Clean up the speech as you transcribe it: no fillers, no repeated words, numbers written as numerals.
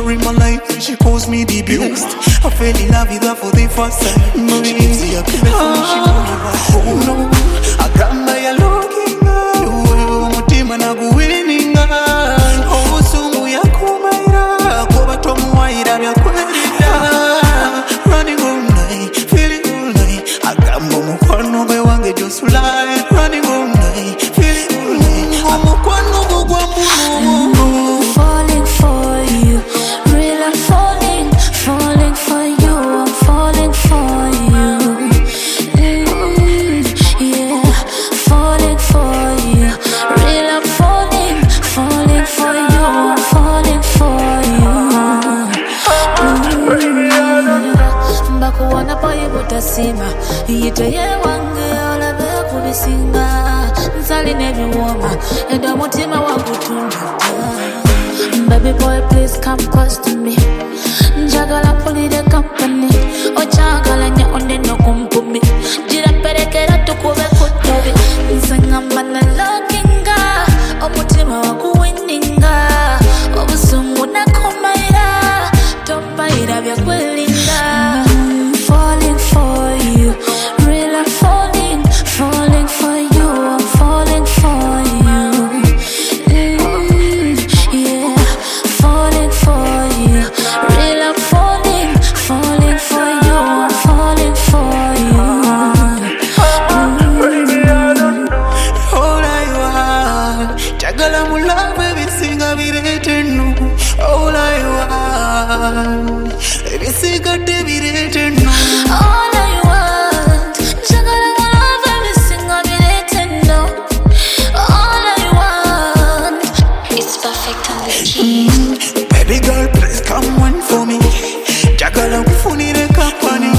her in my life, she calls me the best. I fell in love with her for the first time. No, she gives me a kiss when she calls me back home. No, I got my looking girl. Mutima na guwinning girl. Oh, sumu ya kumaira. Koba tomu waira vya kwelida. Running all night, feeling all night. I got momo kwano be wange josulai. Running all night, feeling all night. Momo kwano gugwa mumu. Falling for you, real I'm falling for you, I'm falling for you. Yeah, falling for you, real I'm falling for you, I'm falling for you. Mbakuwana paye butasima, yiteye wange olabe kubisinga. Nsali nebiwoma, enda mutima wangutunda. Baby boy, please come close to me. Njagala puli the company. Ochagala nya onde no kumpumi. Jira perekera tukube kutobi. Nsengamba na lookinga. Omutima wakuwinninga. Obusungu na kumaira. Tompaira vya kwelinga. Falling for you. Real I'm falling for you. I'm falling for you. Yeah, falling for you. Real I'm falling for you. I'm falling for you. All I want, Jagala mula baby sing a vireten. All I want, baby sing a vireten. All I want, jagala mula baby sing a vireten. All I want, it's perfect on the key. Baby girl, please come one for me. Jagala mufuni de company.